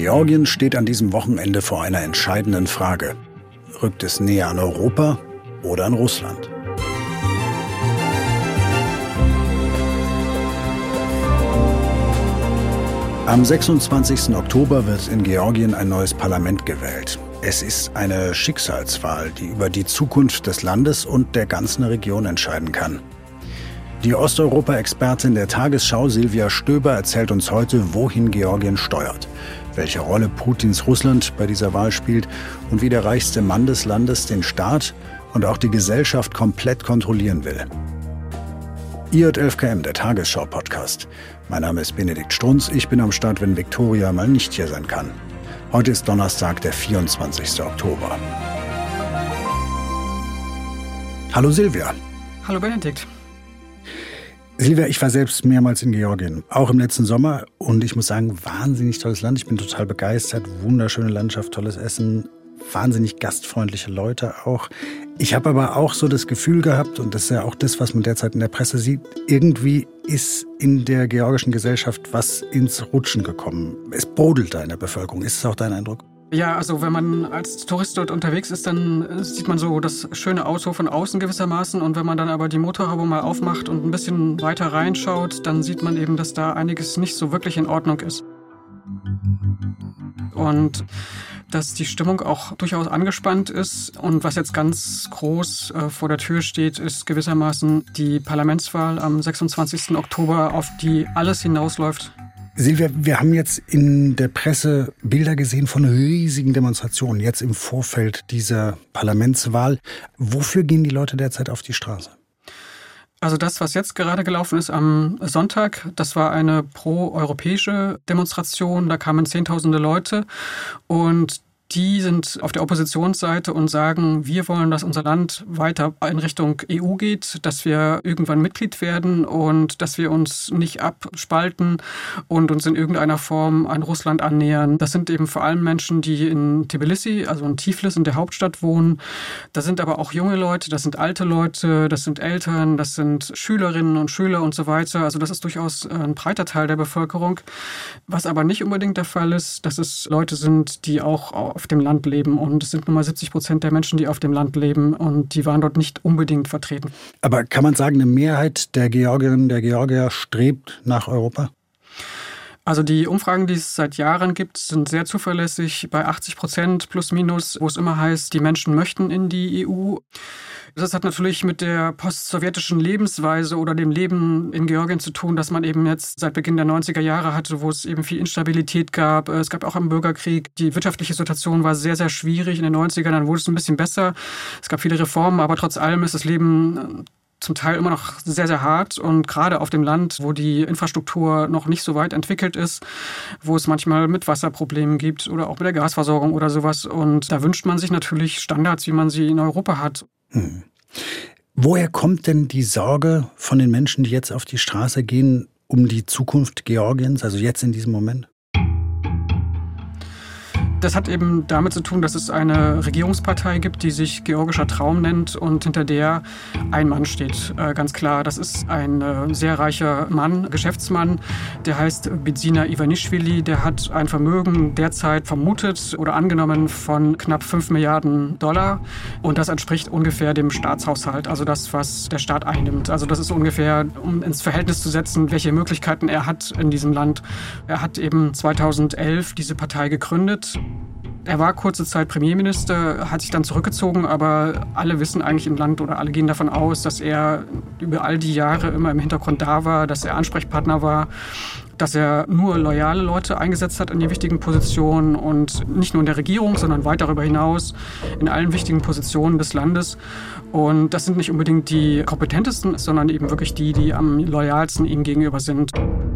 Georgien steht an diesem Wochenende vor einer entscheidenden Frage. Rückt es näher an Europa oder an Russland? Am 26. Oktober wird in Georgien ein neues Parlament gewählt. Es ist eine Schicksalswahl, die über die Zukunft des Landes und der ganzen Region entscheiden kann. Die Osteuropa-Expertin der Tagesschau Silvia Stöber erzählt uns heute, wohin Georgien steuert, welche Rolle Putins Russland bei dieser Wahl spielt und wie der reichste Mann des Landes den Staat und auch die Gesellschaft komplett kontrollieren will. IJ11KM, der Tagesschau-Podcast. Mein Name ist Benedikt Strunz. Ich bin am Start, wenn Viktoria mal nicht hier sein kann. Heute ist Donnerstag, der 24. Oktober. Hallo Silvia. Hallo Benedikt. Silvia, ich war selbst mehrmals in Georgien, auch im letzten Sommer. Und ich muss sagen, wahnsinnig tolles Land. Ich bin total begeistert. Wunderschöne Landschaft, tolles Essen, wahnsinnig gastfreundliche Leute auch. Ich habe aber auch so das Gefühl gehabt, und das ist ja auch das, was man derzeit in der Presse sieht, irgendwie ist in der georgischen Gesellschaft was ins Rutschen gekommen. Es brodelt da in der Bevölkerung. Ist es auch dein Eindruck? Ja, also wenn man als Tourist dort unterwegs ist, dann sieht man so das schöne Auto von außen gewissermaßen. Und wenn man dann aber die Motorhaube mal aufmacht und ein bisschen weiter reinschaut, dann sieht man eben, dass da einiges nicht so wirklich in Ordnung ist. Und dass die Stimmung auch durchaus angespannt ist. Und was jetzt ganz groß vor der Tür steht, ist gewissermaßen die Parlamentswahl am 26. Oktober, auf die alles hinausläuft. Silvia, wir haben jetzt in der Presse Bilder gesehen von riesigen Demonstrationen, jetzt im Vorfeld dieser Parlamentswahl. Wofür gehen die Leute derzeit auf die Straße? Also das, was jetzt gerade gelaufen ist am Sonntag, das war eine pro-europäische Demonstration. Da kamen Zehntausende Leute und die sind auf der Oppositionsseite und sagen, wir wollen, dass unser Land weiter in Richtung EU geht, dass wir irgendwann Mitglied werden und dass wir uns nicht abspalten und uns in irgendeiner Form an Russland annähern. Das sind eben vor allem Menschen, die in Tbilisi, also in Tiflis, in der Hauptstadt wohnen. Das sind aber auch junge Leute, das sind alte Leute, das sind Eltern, das sind Schülerinnen und Schüler und so weiter. Also das ist durchaus ein breiter Teil der Bevölkerung. Was aber nicht unbedingt der Fall ist, dass es Leute sind, die auch auf dem Land leben. Und es sind nun mal 70% der Menschen, die auf dem Land leben. Und die waren dort nicht unbedingt vertreten. Aber kann man sagen, eine Mehrheit der Georgierinnen, der Georgier strebt nach Europa? Also die Umfragen, die es seit Jahren gibt, sind sehr zuverlässig bei 80% plus minus, wo es immer heißt, die Menschen möchten in die EU. Das hat natürlich mit der postsowjetischen Lebensweise oder dem Leben in Georgien zu tun, dass man eben jetzt seit Beginn der 90er Jahre hatte, wo es eben viel Instabilität gab. Es gab auch einen Bürgerkrieg. Die wirtschaftliche Situation war sehr, sehr schwierig in den 90ern. Dann wurde es ein bisschen besser. Es gab viele Reformen, aber trotz allem ist das Leben zum Teil immer noch sehr, sehr hart. Und gerade auf dem Land, wo die Infrastruktur noch nicht so weit entwickelt ist, wo es manchmal mit Wasserproblemen gibt oder auch mit der Gasversorgung oder sowas. Und da wünscht man sich natürlich Standards, wie man sie in Europa hat. Woher kommt denn die Sorge von den Menschen, die jetzt auf die Straße gehen, um die Zukunft Georgiens, also jetzt in diesem Moment? Das hat eben damit zu tun, dass es eine Regierungspartei gibt, die sich Georgischer Traum nennt und hinter der ein Mann steht. Ganz klar, das ist ein sehr reicher Mann, Geschäftsmann, der heißt Bidzina Ivanishvili. Der hat ein Vermögen derzeit vermutet oder angenommen von knapp 5 Milliarden Dollar. Und das entspricht ungefähr dem Staatshaushalt, also das, was der Staat einnimmt. Also das ist ungefähr, um ins Verhältnis zu setzen, welche Möglichkeiten er hat in diesem Land. Er hat eben 2011 diese Partei gegründet. Er war kurze Zeit Premierminister, hat sich dann zurückgezogen, aber alle wissen eigentlich im Land oder alle gehen davon aus, dass er über all die Jahre immer im Hintergrund da war, dass er Ansprechpartner war, dass er nur loyale Leute eingesetzt hat in die wichtigen Positionen und nicht nur in der Regierung, sondern weit darüber hinaus in allen wichtigen Positionen des Landes. Und das sind nicht unbedingt die kompetentesten, sondern eben wirklich die, die am loyalsten ihm gegenüber sind.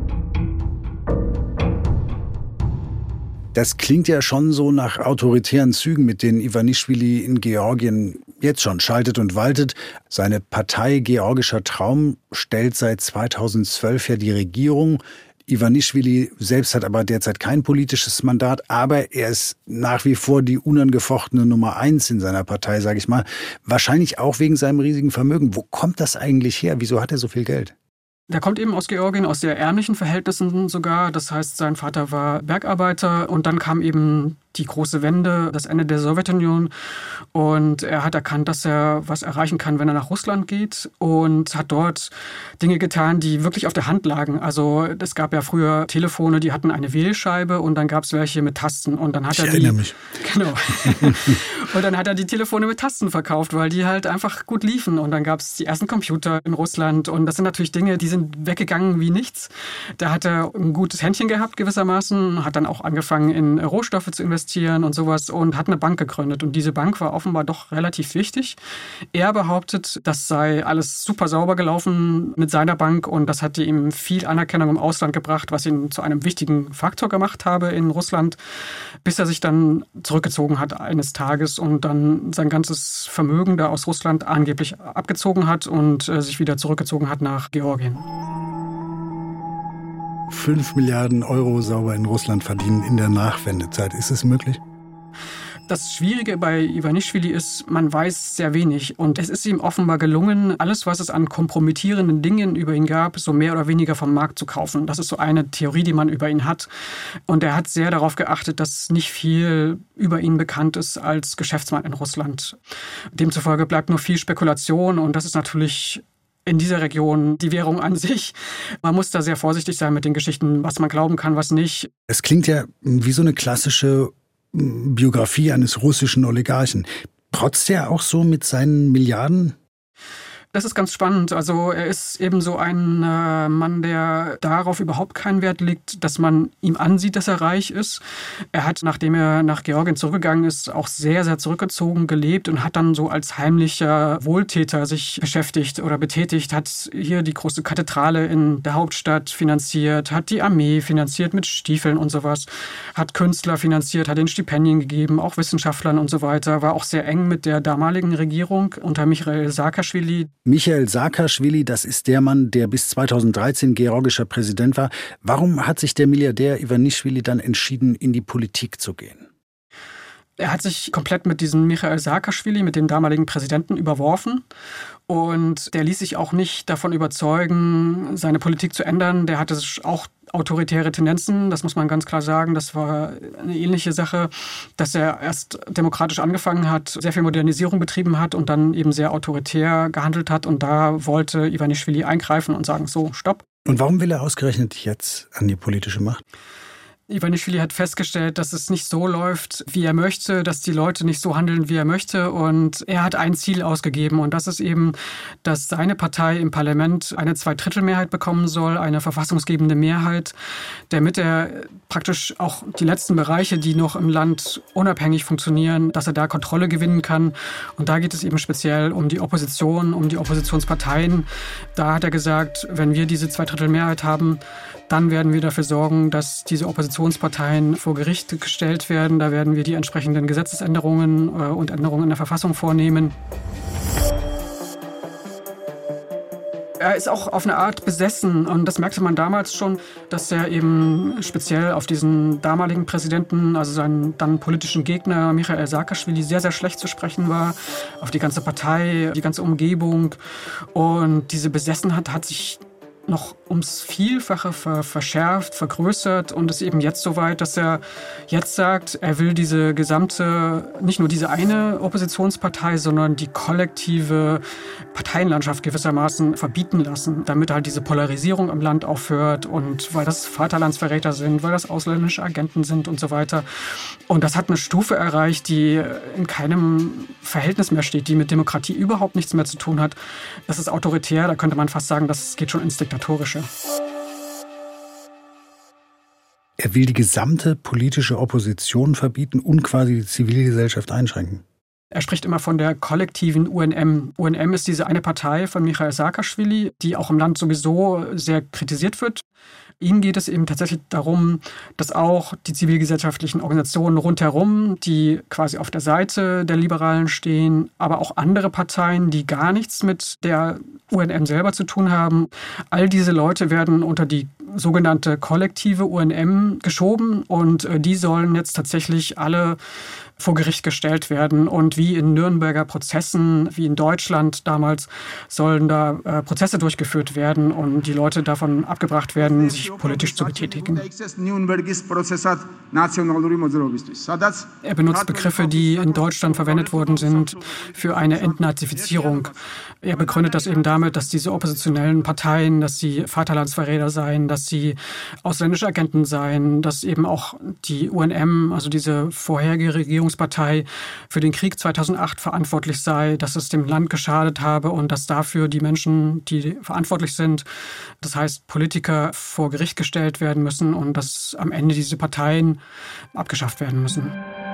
Das klingt ja schon so nach autoritären Zügen, mit denen Ivanishvili in Georgien jetzt schon schaltet und waltet. Seine Partei Georgischer Traum stellt seit 2012 ja die Regierung. Ivanishvili selbst hat aber derzeit kein politisches Mandat, aber er ist nach wie vor die unangefochtene Nummer 1 in seiner Partei, sage ich mal. Wahrscheinlich auch wegen seinem riesigen Vermögen. Wo kommt das eigentlich her? Wieso hat er so viel Geld? Der kommt eben aus Georgien, aus sehr ärmlichen Verhältnissen sogar. Das heißt, sein Vater war Bergarbeiter und dann kam eben die große Wende, das Ende der Sowjetunion. Und er hat erkannt, dass er was erreichen kann, wenn er nach Russland geht und hat dort Dinge getan, die wirklich auf der Hand lagen. Also es gab ja früher Telefone, die hatten eine Wählscheibe und dann gab es welche mit Tasten. Und dann hat ich erinnere mich. Genau. Und dann hat er die Telefone mit Tasten verkauft, weil die halt einfach gut liefen. Und dann gab es die ersten Computer in Russland. Und das sind natürlich Dinge, die sind weggegangen wie nichts. Da hat er ein gutes Händchen gehabt gewissermaßen, hat dann auch angefangen, in Rohstoffe zu investieren und sowas und hat eine Bank gegründet. Und diese Bank war offenbar doch relativ wichtig. Er behauptet, das sei alles super sauber gelaufen mit seiner Bank und das hatte ihm viel Anerkennung im Ausland gebracht, was ihn zu einem wichtigen Faktor gemacht habe in Russland, bis er sich dann zurückgezogen hat eines Tages und dann sein ganzes Vermögen da aus Russland angeblich abgezogen hat und sich wieder zurückgezogen hat nach Georgien. 5 Milliarden Euro sauber in Russland verdienen in der Nachwendezeit. Ist es möglich? Das Schwierige bei Ivanischvili ist, man weiß sehr wenig. Und es ist ihm offenbar gelungen, alles, was es an kompromittierenden Dingen über ihn gab, so mehr oder weniger vom Markt zu kaufen. Das ist so eine Theorie, die man über ihn hat. Und er hat sehr darauf geachtet, dass nicht viel über ihn bekannt ist als Geschäftsmann in Russland. Demzufolge bleibt nur viel Spekulation. Und das ist natürlich in dieser Region die Währung an sich. Man muss da sehr vorsichtig sein mit den Geschichten, was man glauben kann, was nicht. Es klingt ja wie so eine klassische Biografie eines russischen Oligarchen. Protzt er auch so mit seinen Milliarden? Das ist ganz spannend. Also er ist eben so ein Mann, der darauf überhaupt keinen Wert legt, dass man ihm ansieht, dass er reich ist. Er hat, nachdem er nach Georgien zurückgegangen ist, auch sehr, sehr zurückgezogen gelebt und hat dann so als heimlicher Wohltäter sich beschäftigt oder betätigt, hat hier die große Kathedrale in der Hauptstadt finanziert, hat die Armee finanziert mit Stiefeln und sowas, hat Künstler finanziert, hat ihnen Stipendien gegeben, auch Wissenschaftlern und so weiter, war auch sehr eng mit der damaligen Regierung unter Michail Saakaschwili. Michail Saakaschwili, das ist der Mann, der bis 2013 georgischer Präsident war. Warum hat sich der Milliardär Ivanischvili dann entschieden, in die Politik zu gehen? Er hat sich komplett mit diesem Michail Saakaschwili, mit dem damaligen Präsidenten, überworfen. Und der ließ sich auch nicht davon überzeugen, seine Politik zu ändern. Der hatte auch autoritäre Tendenzen, das muss man ganz klar sagen. Das war eine ähnliche Sache, dass er erst demokratisch angefangen hat, sehr viel Modernisierung betrieben hat und dann eben sehr autoritär gehandelt hat. Und da wollte Ivanischvili eingreifen und sagen, so, stopp. Und warum will er ausgerechnet jetzt an die politische Macht? Ivanischvili hat festgestellt, dass es nicht so läuft, wie er möchte, dass die Leute nicht so handeln, wie er möchte. Und er hat ein Ziel ausgegeben. Und das ist eben, dass seine Partei im Parlament eine Zweidrittelmehrheit bekommen soll, eine verfassungsgebende Mehrheit, damit er praktisch auch die letzten Bereiche, die noch im Land unabhängig funktionieren, dass er da Kontrolle gewinnen kann. Und da geht es eben speziell um die Opposition, um die Oppositionsparteien. Da hat er gesagt, wenn wir diese Zweidrittelmehrheit haben, dann werden wir dafür sorgen, dass diese Oppositionsparteien vor Gericht gestellt werden. Da werden wir die entsprechenden Gesetzesänderungen und Änderungen in der Verfassung vornehmen. Er ist auch auf eine Art besessen und das merkte man damals schon, dass er eben speziell auf diesen damaligen Präsidenten, also seinen dann politischen Gegner Michail Saakaschwili, sehr, sehr schlecht zu sprechen war, auf die ganze Partei, die ganze Umgebung. Und diese Besessenheit hat sich noch ums Vielfache verschärft, vergrößert und ist eben jetzt so weit, dass er jetzt sagt, er will diese gesamte, nicht nur diese eine Oppositionspartei, sondern die kollektive Parteienlandschaft gewissermaßen verbieten lassen, damit halt diese Polarisierung im Land aufhört und weil das Vaterlandsverräter sind, weil das ausländische Agenten sind und so weiter. Und das hat eine Stufe erreicht, die in keinem Verhältnis mehr steht, die mit Demokratie überhaupt nichts mehr zu tun hat. Das ist autoritär, da könnte man fast sagen, das geht schon ins Diktatorische. Er will die gesamte politische Opposition verbieten und quasi die Zivilgesellschaft einschränken. Er spricht immer von der kollektiven UNM. UNM ist diese eine Partei von Michail Saakaschwili, die auch im Land sowieso sehr kritisiert wird. Ihm geht es eben tatsächlich darum, dass auch die zivilgesellschaftlichen Organisationen rundherum, die quasi auf der Seite der Liberalen stehen, aber auch andere Parteien, die gar nichts mit der UNM selber zu tun haben, all diese Leute werden unter die sogenannte kollektive UNM geschoben und die sollen jetzt tatsächlich alle vor Gericht gestellt werden. Und wie in Nürnberger Prozessen, wie in Deutschland damals, sollen da Prozesse durchgeführt werden und die Leute davon abgebracht werden, sich politisch zu betätigen. Er benutzt Begriffe, die in Deutschland verwendet worden sind für eine Entnazifizierung. Er begründet das eben damit, dass diese oppositionellen Parteien, dass sie Vaterlandsverräter seien, dass sie ausländische Agenten seien, dass eben auch die UNM, also diese vorherige Regierungspartei, für den Krieg 2008 verantwortlich sei, dass es dem Land geschadet habe und dass dafür die Menschen, die verantwortlich sind, das heißt Politiker, vor Gericht gestellt werden müssen und dass am Ende diese Parteien abgeschafft werden müssen.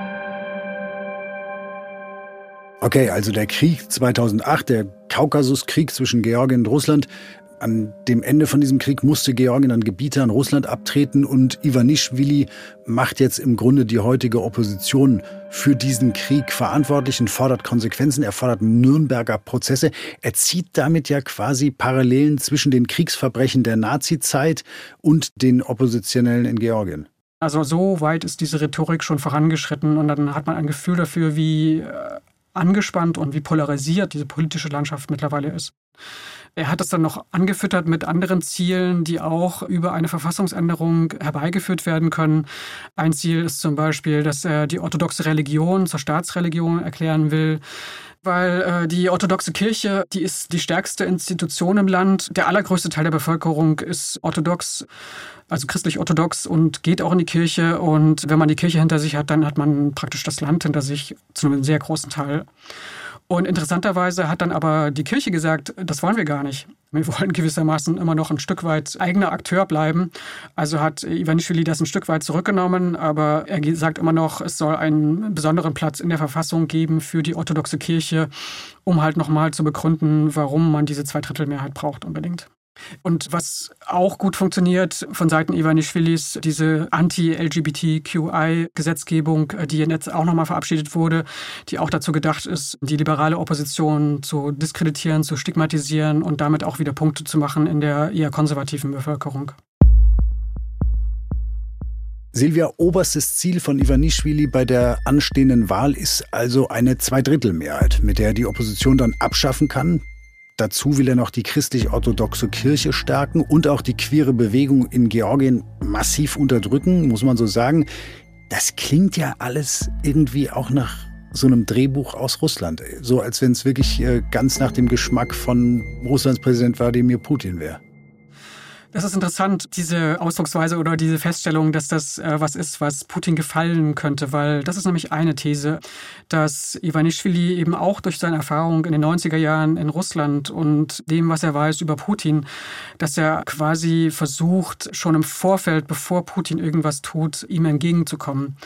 Okay, also der Krieg 2008, der Kaukasuskrieg zwischen Georgien und Russland. An dem Ende von diesem Krieg musste Georgien an Gebiete an Russland abtreten und Iwanischwili macht jetzt im Grunde die heutige Opposition für diesen Krieg verantwortlich und fordert Konsequenzen. Er fordert Nürnberger Prozesse. Er zieht damit ja quasi Parallelen zwischen den Kriegsverbrechen der Nazizeit und den Oppositionellen in Georgien. Also so weit ist diese Rhetorik schon vorangeschritten und dann hat man ein Gefühl dafür, wie angespannt und wie polarisiert diese politische Landschaft mittlerweile ist. Er hat es dann noch angefüttert mit anderen Zielen, die auch über eine Verfassungsänderung herbeigeführt werden können. Ein Ziel ist zum Beispiel, dass er die orthodoxe Religion zur Staatsreligion erklären will, weil die orthodoxe Kirche, die ist die stärkste Institution im Land. Der allergrößte Teil der Bevölkerung ist orthodox, also christlich-orthodox und geht auch in die Kirche. Und wenn man die Kirche hinter sich hat, dann hat man praktisch das Land hinter sich zu einem sehr großen Teil. Und interessanterweise hat dann aber die Kirche gesagt, das wollen wir gar nicht. Wir wollen gewissermaßen immer noch ein Stück weit eigener Akteur bleiben. Also hat Iwanischwili das ein Stück weit zurückgenommen, aber er sagt immer noch, es soll einen besonderen Platz in der Verfassung geben für die orthodoxe Kirche, um halt nochmal zu begründen, warum man diese Zweidrittelmehrheit braucht unbedingt. Und was auch gut funktioniert von Seiten Iwanischwilis, diese Anti-LGBTQI-Gesetzgebung, die jetzt auch nochmal verabschiedet wurde, die auch dazu gedacht ist, die liberale Opposition zu diskreditieren, zu stigmatisieren und damit auch wieder Punkte zu machen in der eher konservativen Bevölkerung. Silvia, oberstes Ziel von Iwanischwili bei der anstehenden Wahl ist also eine Zweidrittelmehrheit, mit der er die Opposition dann abschaffen kann. Dazu will er noch die christlich-orthodoxe Kirche stärken und auch die queere Bewegung in Georgien massiv unterdrücken, muss man so sagen. Das klingt ja alles irgendwie auch nach so einem Drehbuch aus Russland. So als wenn es wirklich ganz nach dem Geschmack von Russlands Präsident Wladimir Putin wäre. Das ist interessant, diese Ausdrucksweise oder diese Feststellung, dass das was ist, was Putin gefallen könnte, weil das ist nämlich eine These, dass Iwanischwili eben auch durch seine Erfahrung in den 90er Jahren in Russland und dem, was er weiß über Putin, dass er quasi versucht, schon im Vorfeld, bevor Putin irgendwas tut, ihm entgegenzukommen.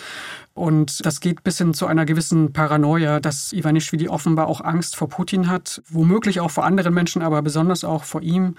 Und das geht bis hin zu einer gewissen Paranoia, dass Iwanischwili offenbar auch Angst vor Putin hat, womöglich auch vor anderen Menschen, aber besonders auch vor ihm.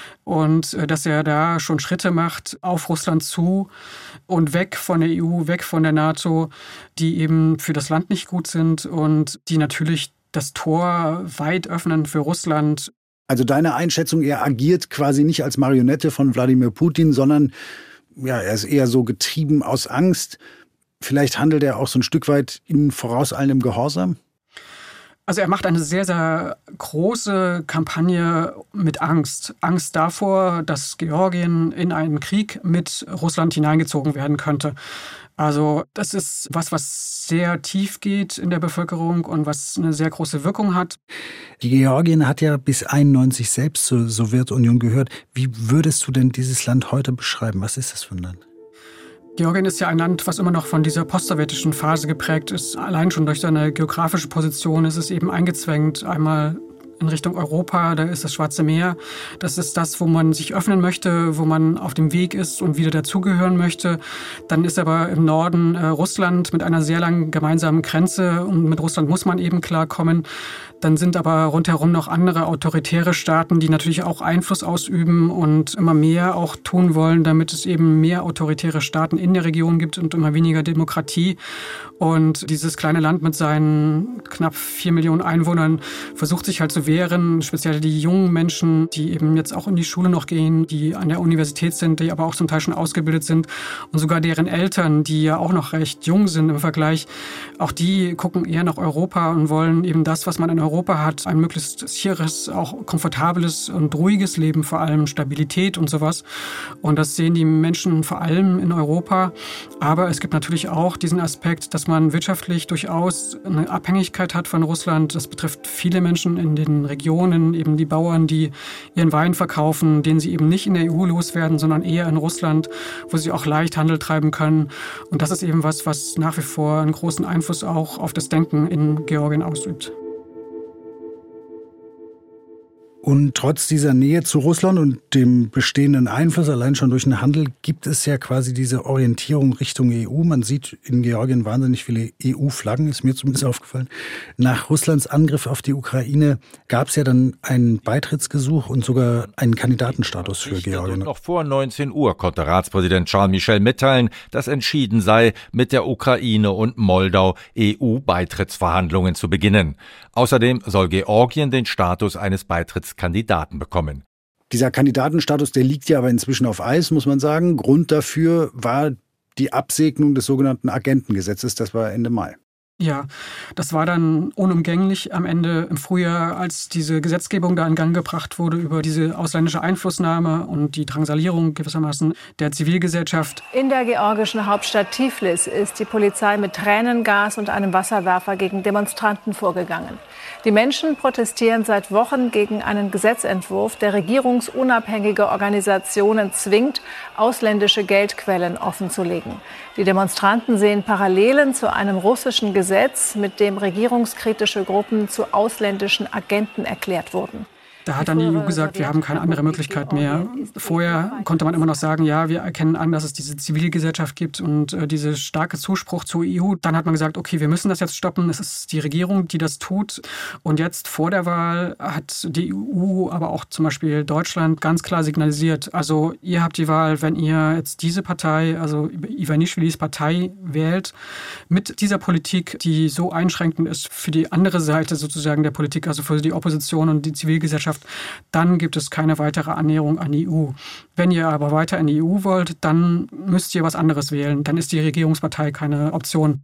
Und dass er da schon Schritte macht auf Russland zu und weg von der EU, weg von der NATO, die eben für das Land nicht gut sind und die natürlich das Tor weit öffnen für Russland. Also deine Einschätzung, er agiert quasi nicht als Marionette von Wladimir Putin, sondern ja, er ist eher so getrieben aus Angst. Vielleicht handelt er auch so ein Stück weit in vorauseilendem Gehorsam? Also er macht eine sehr, sehr große Kampagne mit Angst. Angst davor, dass Georgien in einen Krieg mit Russland hineingezogen werden könnte. Also das ist was sehr tief geht in der Bevölkerung und was eine sehr große Wirkung hat. Die Georgien hat ja bis 1991 selbst zur Sowjetunion gehört. Wie würdest du denn dieses Land heute beschreiben? Was ist das für ein Land? Georgien ist ja ein Land, was immer noch von dieser postsowjetischen Phase geprägt ist. Allein schon durch seine geografische Position ist es eben eingezwängt. Einmal in Richtung Europa, da ist das Schwarze Meer. Das ist das, wo man sich öffnen möchte, wo man auf dem Weg ist und wieder dazugehören möchte. Dann ist aber im Norden Russland mit einer sehr langen gemeinsamen Grenze und mit Russland muss man eben klarkommen. Dann sind aber rundherum noch andere autoritäre Staaten, die natürlich auch Einfluss ausüben und immer mehr auch tun wollen, damit es eben mehr autoritäre Staaten in der Region gibt und immer weniger Demokratie. Und dieses kleine Land mit seinen knapp 4 Millionen Einwohnern versucht sich halt so wehren, speziell die jungen Menschen, die eben jetzt auch in die Schule noch gehen, die an der Universität sind, die aber auch zum Teil schon ausgebildet sind und sogar deren Eltern, die ja auch noch recht jung sind im Vergleich, auch die gucken eher nach Europa und wollen eben das, was man in Europa hat, ein möglichst sicheres, auch komfortables und ruhiges Leben, vor allem Stabilität und sowas. Und das sehen die Menschen vor allem in Europa. Aber es gibt natürlich auch diesen Aspekt, dass man wirtschaftlich durchaus eine Abhängigkeit hat von Russland. Das betrifft viele Menschen in den Regionen, eben die Bauern, die ihren Wein verkaufen, den sie eben nicht in der EU loswerden, sondern eher in Russland, wo sie auch leicht Handel treiben können. Und das ist eben was nach wie vor einen großen Einfluss auch auf das Denken in Georgien ausübt. Und trotz dieser Nähe zu Russland und dem bestehenden Einfluss allein schon durch den Handel gibt es ja quasi diese Orientierung Richtung EU. Man sieht in Georgien wahnsinnig viele EU-Flaggen, ist mir zumindest aufgefallen. Nach Russlands Angriff auf die Ukraine gab es ja dann ein Beitrittsgesuch und sogar einen Kandidatenstatus für Georgien. Noch vor 19 Uhr konnte Ratspräsident Charles Michel mitteilen, dass entschieden sei, mit der Ukraine und Moldau EU-Beitrittsverhandlungen zu beginnen. Außerdem soll Georgien den Status eines Beitrittskandidaten bekommen. Dieser Kandidatenstatus, der liegt ja aber inzwischen auf Eis, muss man sagen. Grund dafür war die Absegnung des sogenannten Agentengesetzes, das war Ende Mai. Ja, das war dann unumgänglich am Ende im Frühjahr, als diese Gesetzgebung da in Gang gebracht wurde über diese ausländische Einflussnahme und die Drangsalierung gewissermaßen der Zivilgesellschaft. In der georgischen Hauptstadt Tiflis ist die Polizei mit Tränengas und einem Wasserwerfer gegen Demonstranten vorgegangen. Die Menschen protestieren seit Wochen gegen einen Gesetzentwurf, der regierungsunabhängige Organisationen zwingt, ausländische Geldquellen offenzulegen. Die Demonstranten sehen Parallelen zu einem russischen Gesetz, mit dem regierungskritische Gruppen zu ausländischen Agenten erklärt wurden. Da hat dann die EU gesagt, wir haben keine andere Möglichkeit mehr. Vorher konnte man immer noch sagen, ja, wir erkennen an, dass es diese Zivilgesellschaft gibt und diese starke Zuspruch zur EU. Dann hat man gesagt, okay, wir müssen das jetzt stoppen. Es ist die Regierung, die das tut. Und jetzt vor der Wahl hat die EU, aber auch zum Beispiel Deutschland ganz klar signalisiert, also ihr habt die Wahl, wenn ihr jetzt diese Partei, also Ivanischvilis Partei wählt, mit dieser Politik, die so einschränkend ist für die andere Seite sozusagen der Politik, also für die Opposition und die Zivilgesellschaft, dann gibt es keine weitere Annäherung an die EU. Wenn ihr aber weiter in die EU wollt, dann müsst ihr was anderes wählen. Dann ist die Regierungspartei keine Option.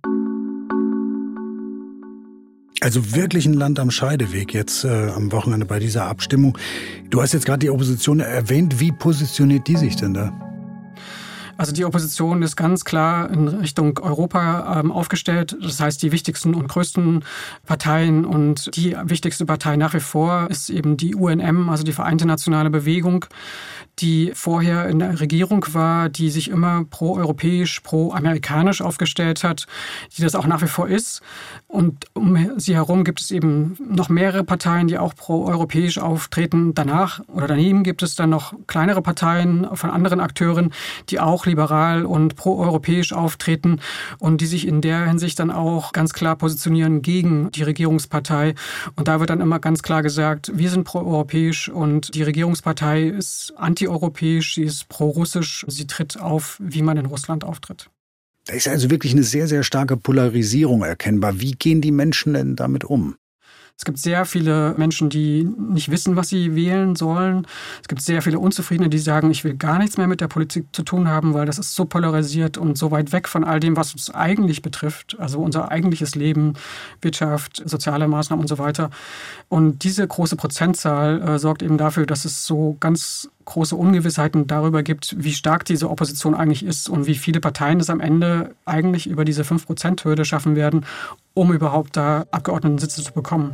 Also wirklich ein Land am Scheideweg jetzt am Wochenende bei dieser Abstimmung. Du hast jetzt gerade die Opposition erwähnt. Wie positioniert die sich denn da? Also die Opposition ist ganz klar in Richtung Europa aufgestellt. Das heißt, die wichtigsten und größten Parteien und die wichtigste Partei nach wie vor ist eben die UNM, also die Vereinte Nationale Bewegung, die vorher in der Regierung war, die sich immer pro-europäisch, pro-amerikanisch aufgestellt hat, die das auch nach wie vor ist. Und um sie herum gibt es eben noch mehrere Parteien, die auch pro-europäisch auftreten. Danach oder daneben gibt es dann noch kleinere Parteien von anderen Akteuren, die auch liberal und pro-europäisch auftreten und die sich in der Hinsicht dann auch ganz klar positionieren gegen die Regierungspartei. Und da wird dann immer ganz klar gesagt, wir sind pro-europäisch und die Regierungspartei ist anti-europäisch, sie ist pro-russisch, sie tritt auf, wie man in Russland auftritt. Da ist also wirklich eine sehr, sehr starke Polarisierung erkennbar. Wie gehen die Menschen denn damit um? Es gibt sehr viele Menschen, die nicht wissen, was sie wählen sollen. Es gibt sehr viele Unzufriedene, die sagen, ich will gar nichts mehr mit der Politik zu tun haben, weil das ist so polarisiert und so weit weg von all dem, was uns eigentlich betrifft. Also unser eigentliches Leben, Wirtschaft, soziale Maßnahmen und so weiter. Und diese große Prozentzahl sorgt eben dafür, dass es so ganz große Ungewissheiten darüber gibt, wie stark diese Opposition eigentlich ist und wie viele Parteien es am Ende eigentlich über diese 5%-Hürde schaffen werden, um überhaupt da Abgeordnetensitze zu bekommen.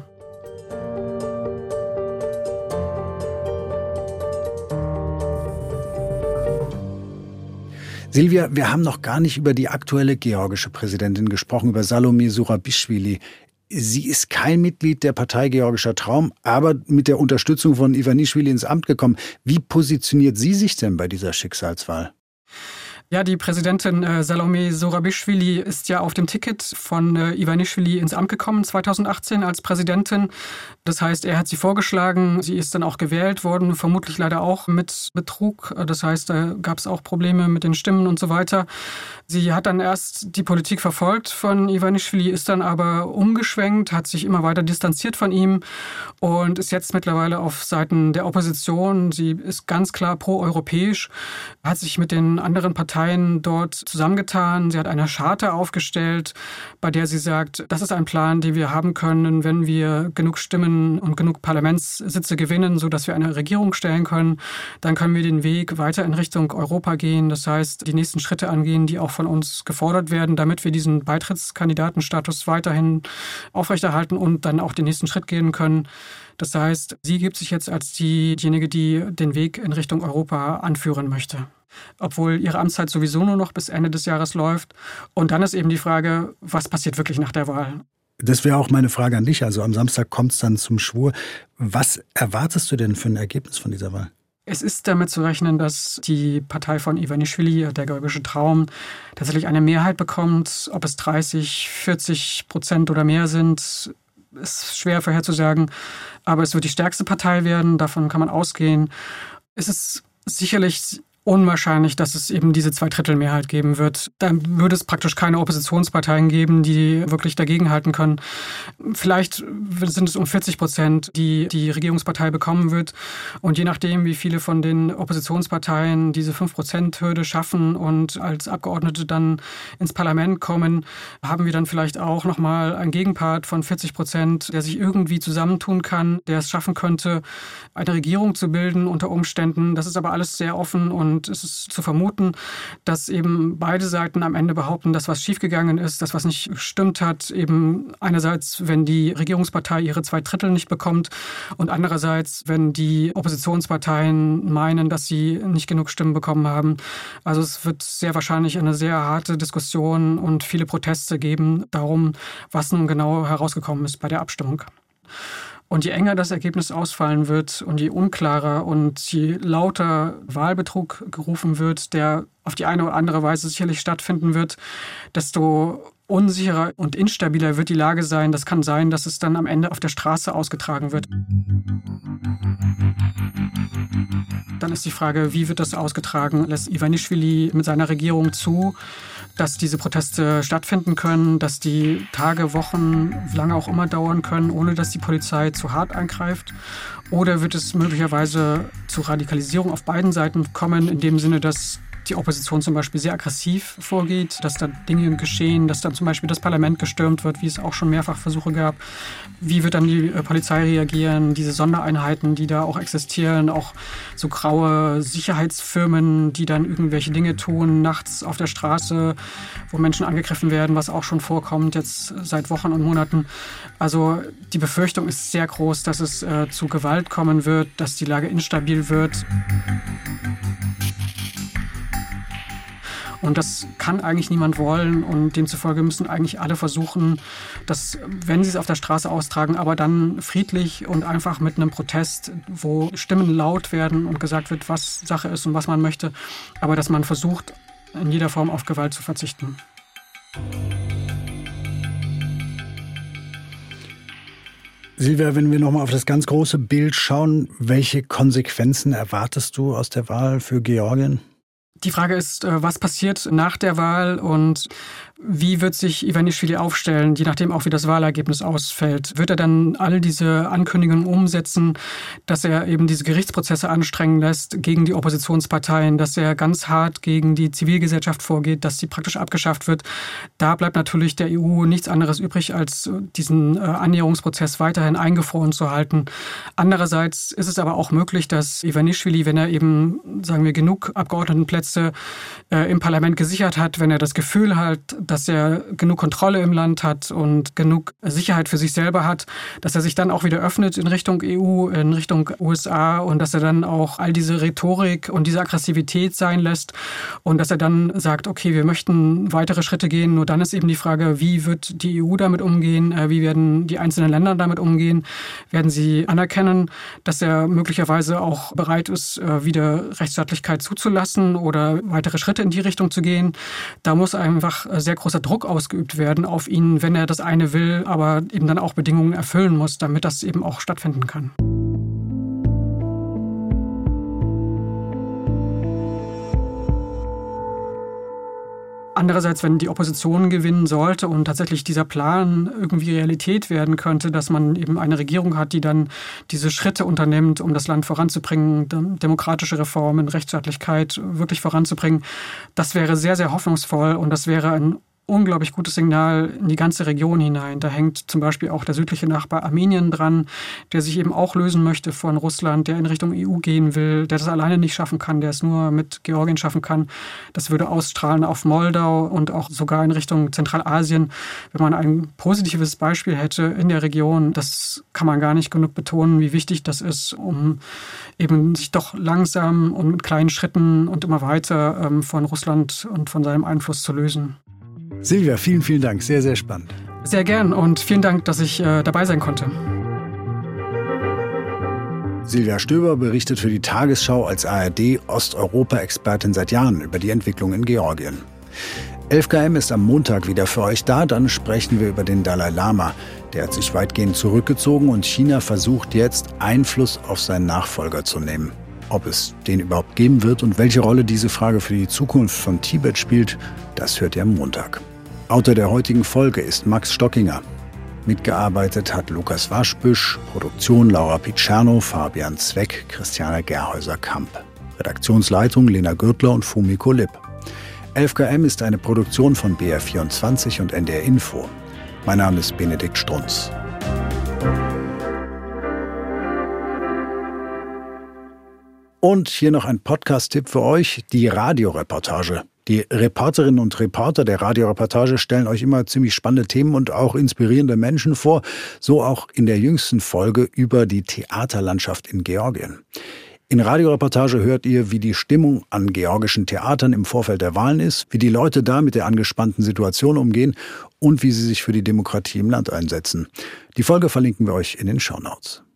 Silvia, wir haben noch gar nicht über die aktuelle georgische Präsidentin gesprochen, über Salome Zurabischvili. Sie ist kein Mitglied der Partei Georgischer Traum, aber mit der Unterstützung von Ivanischvili ins Amt gekommen. Wie positioniert sie sich denn bei dieser Schicksalswahl? Ja, die Präsidentin Salome Zurabischvili ist ja auf dem Ticket von Ivanischvili ins Amt gekommen 2018 als Präsidentin. Das heißt, er hat sie vorgeschlagen. Sie ist dann auch gewählt worden, vermutlich leider auch mit Betrug. Das heißt, da gab es auch Probleme mit den Stimmen und so weiter. Sie hat dann erst die Politik verfolgt von Ivanischvili, ist dann aber umgeschwenkt, hat sich immer weiter distanziert von ihm und ist jetzt mittlerweile auf Seiten der Opposition. Sie ist ganz klar pro-europäisch, hat sich mit den anderen Parteien dort zusammengetan. Sie hat eine Charta aufgestellt, bei der sie sagt, das ist ein Plan, den wir haben können, wenn wir genug Stimmen und genug Parlamentssitze gewinnen, sodass wir eine Regierung stellen können. Dann können wir den Weg weiter in Richtung Europa gehen. Das heißt, die nächsten Schritte angehen, die auch von uns gefordert werden, damit wir diesen Beitrittskandidatenstatus weiterhin aufrechterhalten und dann auch den nächsten Schritt gehen können. Das heißt, sie gibt sich jetzt als diejenige, die den Weg in Richtung Europa anführen möchte. Obwohl ihre Amtszeit sowieso nur noch bis Ende des Jahres läuft. Und dann ist eben die Frage, was passiert wirklich nach der Wahl? Das wäre auch meine Frage an dich. Also am Samstag kommt es dann zum Schwur. Was erwartest du denn für ein Ergebnis von dieser Wahl? Es ist damit zu rechnen, dass die Partei von Ivanischvili, der georgische Traum, tatsächlich eine Mehrheit bekommt. Ob es 30-40% oder mehr sind, ist schwer vorherzusagen. Aber es wird die stärkste Partei werden, davon kann man ausgehen. Es ist sicherlich unwahrscheinlich, dass es eben diese Zweidrittelmehrheit geben wird. Dann würde es praktisch keine Oppositionsparteien geben, die wirklich dagegenhalten können. Vielleicht sind es um 40%, die die Regierungspartei bekommen wird. Und je nachdem, wie viele von den Oppositionsparteien diese 5%-Hürde schaffen und als Abgeordnete dann ins Parlament kommen, haben wir dann vielleicht auch nochmal einen Gegenpart von 40%, der sich irgendwie zusammentun kann, der es schaffen könnte, eine Regierung zu bilden unter Umständen. Das ist aber alles sehr offen und es ist zu vermuten, dass eben beide Seiten am Ende behaupten, dass was schiefgegangen ist, dass was nicht gestimmt hat. Eben einerseits, wenn die Regierungspartei ihre 2/3 nicht bekommt und andererseits, wenn die Oppositionsparteien meinen, dass sie nicht genug Stimmen bekommen haben. Also es wird sehr wahrscheinlich eine sehr harte Diskussion und viele Proteste geben darum, was nun genau herausgekommen ist bei der Abstimmung. Und je enger das Ergebnis ausfallen wird und je unklarer und je lauter Wahlbetrug gerufen wird, der auf die eine oder andere Weise sicherlich stattfinden wird, desto unsicherer und instabiler wird die Lage sein. Das kann sein, dass es dann am Ende auf der Straße ausgetragen wird. Dann ist die Frage, wie wird das ausgetragen? Lässt Ivanischvili mit seiner Regierung zu, dass diese Proteste stattfinden können, dass die Tage, Wochen, wie lange auch immer dauern können, ohne dass die Polizei zu hart eingreift? Oder wird es möglicherweise zu Radikalisierung auf beiden Seiten kommen, in dem Sinne, dass die Opposition zum Beispiel sehr aggressiv vorgeht, dass da Dinge geschehen, dass dann zum Beispiel das Parlament gestürmt wird, wie es auch schon mehrfach Versuche gab. Wie wird dann die Polizei reagieren? Diese Sondereinheiten, die da auch existieren, auch so graue Sicherheitsfirmen, die dann irgendwelche Dinge tun, nachts auf der Straße, wo Menschen angegriffen werden, was auch schon vorkommt jetzt seit Wochen und Monaten. Also die Befürchtung ist sehr groß, dass es zu Gewalt kommen wird, dass die Lage instabil wird. Und das kann eigentlich niemand wollen und demzufolge müssen eigentlich alle versuchen, dass, wenn sie es auf der Straße austragen, aber dann friedlich und einfach mit einem Protest, wo Stimmen laut werden und gesagt wird, was Sache ist und was man möchte, aber dass man versucht, in jeder Form auf Gewalt zu verzichten. Silvia, wenn wir nochmal auf das ganz große Bild schauen, welche Konsequenzen erwartest du aus der Wahl für Georgien? Die Frage ist, was passiert nach der Wahl und wie wird sich Ivanischvili aufstellen, je nachdem auch, wie das Wahlergebnis ausfällt. Wird er dann all diese Ankündigungen umsetzen, dass er eben diese Gerichtsprozesse anstrengen lässt gegen die Oppositionsparteien, dass er ganz hart gegen die Zivilgesellschaft vorgeht, dass sie praktisch abgeschafft wird? Da bleibt natürlich der EU nichts anderes übrig, als diesen Annäherungsprozess weiterhin eingefroren zu halten. Andererseits ist es aber auch möglich, dass Ivanischvili, wenn er eben, sagen wir, genug Abgeordnetenplätze im Parlament gesichert hat, wenn er das Gefühl hat, dass er genug Kontrolle im Land hat und genug Sicherheit für sich selber hat, dass er sich dann auch wieder öffnet in Richtung EU, in Richtung USA und dass er dann auch all diese Rhetorik und diese Aggressivität sein lässt und dass er dann sagt, okay, wir möchten weitere Schritte gehen. Nur dann ist eben die Frage, wie wird die EU damit umgehen? Wie werden die einzelnen Länder damit umgehen? Werden sie anerkennen, dass er möglicherweise auch bereit ist, wieder Rechtsstaatlichkeit zuzulassen oder weitere Schritte in die Richtung zu gehen? Da muss einfach sehr großer Druck ausgeübt werden auf ihn, wenn er das eine will, aber eben dann auch Bedingungen erfüllen muss, damit das eben auch stattfinden kann. Andererseits, wenn die Opposition gewinnen sollte und tatsächlich dieser Plan irgendwie Realität werden könnte, dass man eben eine Regierung hat, die dann diese Schritte unternimmt, um das Land voranzubringen, demokratische Reformen, Rechtsstaatlichkeit wirklich voranzubringen, das wäre sehr, sehr hoffnungsvoll und das wäre ein unglaublich gutes Signal in die ganze Region hinein. Da hängt zum Beispiel auch der südliche Nachbar Armenien dran, der sich eben auch lösen möchte von Russland, der in Richtung EU gehen will, der das alleine nicht schaffen kann, der es nur mit Georgien schaffen kann. Das würde ausstrahlen auf Moldau und auch sogar in Richtung Zentralasien. Wenn man ein positives Beispiel hätte in der Region, das kann man gar nicht genug betonen, wie wichtig das ist, um eben sich doch langsam und mit kleinen Schritten und immer weiter von Russland und von seinem Einfluss zu lösen. Silvia, vielen, vielen Dank. Sehr, sehr spannend. Sehr gern und vielen Dank, dass ich dabei sein konnte. Silvia Stöber berichtet für die Tagesschau als ARD-Osteuropa-Expertin seit Jahren über die Entwicklung in Georgien. 11KM ist am Montag wieder für euch da. Dann sprechen wir über den Dalai Lama. Der hat sich weitgehend zurückgezogen und China versucht jetzt, Einfluss auf seinen Nachfolger zu nehmen. Ob es den überhaupt geben wird und welche Rolle diese Frage für die Zukunft von Tibet spielt, das hört ihr am Montag. Autor der heutigen Folge ist Max Stockinger. Mitgearbeitet hat Lukas Waschbüsch, Produktion Laura Picerno, Fabian Zweck, Christiane Gerhäuser-Kamp. Redaktionsleitung Lena Gürtler und Fumiko Lipp. 11KM ist eine Produktion von BR24 und NDR Info. Mein Name ist Benedikt Strunz. Und hier noch ein Podcast-Tipp für euch, die Radioreportage. Die Reporterinnen und Reporter der Radioreportage stellen euch immer ziemlich spannende Themen und auch inspirierende Menschen vor. So auch in der jüngsten Folge über die Theaterlandschaft in Georgien. In Radioreportage hört ihr, wie die Stimmung an georgischen Theatern im Vorfeld der Wahlen ist, wie die Leute da mit der angespannten Situation umgehen und wie sie sich für die Demokratie im Land einsetzen. Die Folge verlinken wir euch in den Shownotes.